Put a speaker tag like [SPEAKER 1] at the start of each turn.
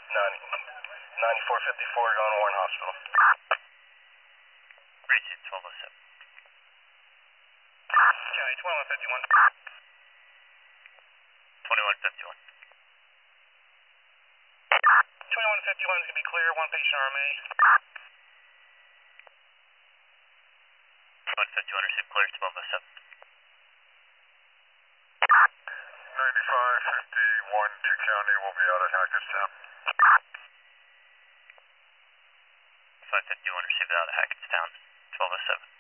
[SPEAKER 1] 9454 going to Warren Hospital.
[SPEAKER 2] Receipt 1207.
[SPEAKER 1] County 2151.
[SPEAKER 2] 2151.
[SPEAKER 1] 2151 is going to be clear, one patient RMA.
[SPEAKER 2] 2151 received clear 1207.
[SPEAKER 1] 9551 to County will be out at Hackettstown.
[SPEAKER 2] 551 received out of Hackettstown 1207.